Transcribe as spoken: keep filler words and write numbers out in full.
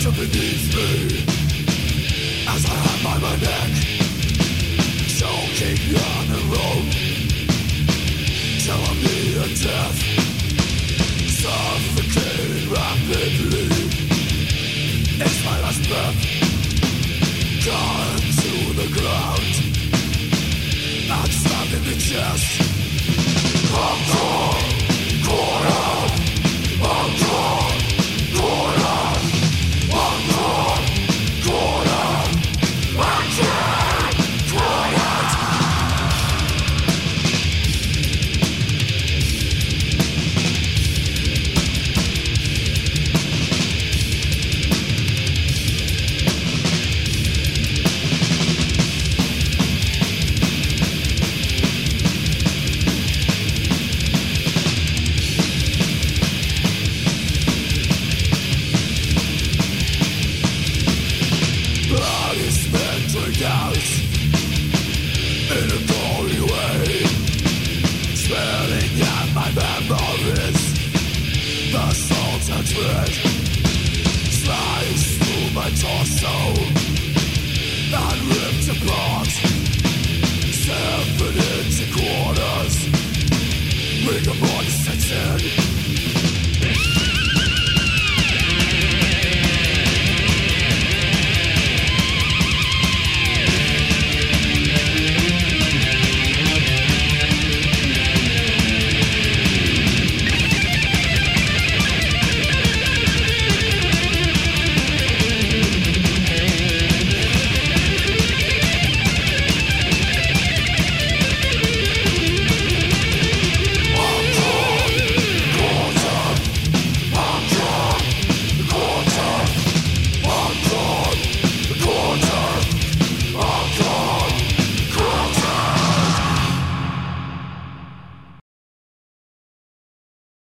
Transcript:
beneath me as I hang by my neck, choking on a rope till I'm near death, suffocating rapidly. It's my last breath, gone to the ground and stabbed in the chest. I'm torn, torn out. I'm torn, torn out. I'm torn, torn out. I'm torn, torn out. In a gory way, spilling out my memories, the salt and dread slice through my torso and ripped apart.